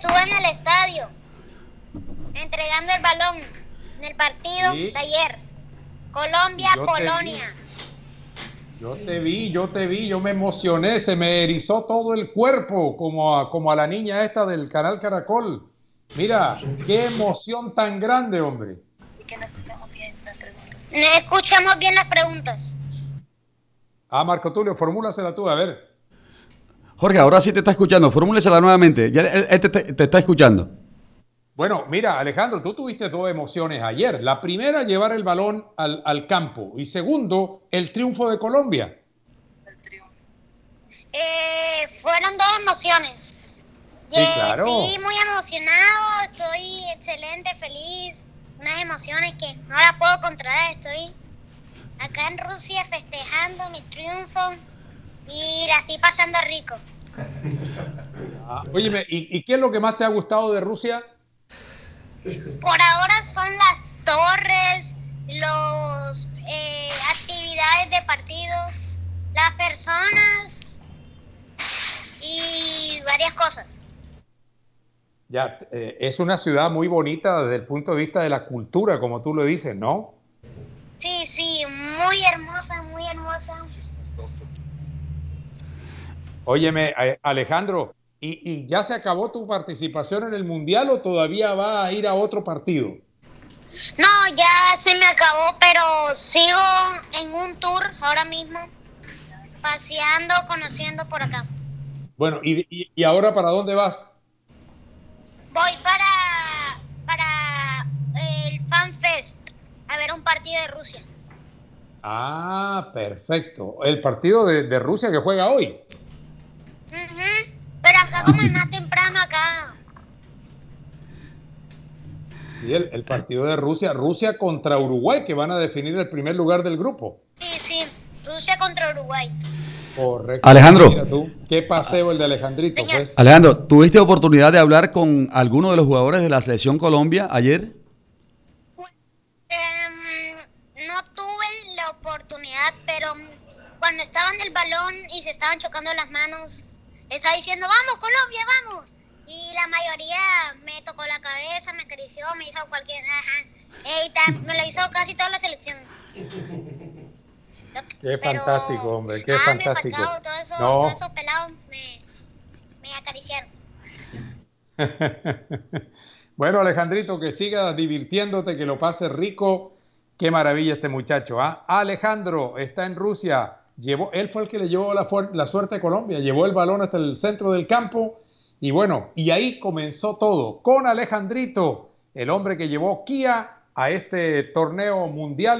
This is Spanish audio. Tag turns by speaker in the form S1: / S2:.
S1: estuve en el estadio entregando el balón en el partido de ayer. Colombia-Polonia.
S2: Yo te vi, yo me emocioné, se me erizó todo el cuerpo, como a la niña esta del canal Caracol. Mira, qué emoción tan grande, hombre.
S1: No escuchamos bien las preguntas.
S2: Marco Tulio, formúlasela tú, a ver.
S3: Jorge, ahora sí te está escuchando, formúlesela nuevamente, ya él te está escuchando.
S2: Bueno, mira, Alejandro, tú tuviste dos emociones ayer. La primera, llevar el balón al campo. Y segundo, el triunfo de Colombia.
S1: Fueron dos emociones.
S2: Sí, claro.
S1: Estoy muy emocionado, estoy excelente, feliz. Unas emociones que no las puedo controlar. Estoy acá en Rusia festejando mi triunfo y la estoy pasando rico.
S2: Óyeme, ¿y qué es lo que más te ha gustado de Rusia?
S1: Por ahora son las torres, los actividades de partidos, las personas y varias cosas.
S2: Ya, es una ciudad muy bonita desde el punto de vista de la cultura, como tú lo dices, ¿no?
S1: Sí, muy hermosa, muy hermosa.
S2: Óyeme, Alejandro, ¿y ya se acabó tu participación en el Mundial o todavía va a ir a otro partido?
S1: No, ya se me acabó, pero sigo en un tour ahora mismo, paseando, conociendo por acá.
S2: Bueno, ¿y ahora para dónde vas?
S1: Voy para el Fan Fest, a ver un partido de Rusia.
S2: Perfecto. El partido de Rusia que juega hoy.
S1: Pero acá como es más temprano acá.
S2: Sí, el partido de Rusia contra Uruguay, que van a definir el primer lugar del grupo.
S1: Sí, Rusia contra Uruguay.
S2: Correcto.
S3: Alejandro.
S2: Mira tú, qué paseo el de Alejandrito,
S1: Señor.
S2: pues.
S3: Alejandro, ¿tuviste oportunidad de hablar con alguno de los jugadores de la selección Colombia ayer?
S1: No tuve la oportunidad, pero cuando estaban en el balón y se estaban chocando las manos, estaba diciendo, vamos Colombia, vamos. Y la mayoría me tocó la cabeza, me acarició, me hizo cualquier... me lo hizo casi toda la selección.
S2: Qué fantástico, hombre, qué fantástico.
S1: Todos esos pelados me acariciaron.
S2: Bueno, Alejandrito, que sigas divirtiéndote, que lo pases rico. Qué maravilla este muchacho, ¿ah? Alejandro está en Rusia. Él fue el que le llevó la suerte a Colombia. Llevó el balón hasta el centro del campo. Y bueno, y ahí comenzó todo con Alejandrito, el hombre que llevó Kia a este torneo mundial.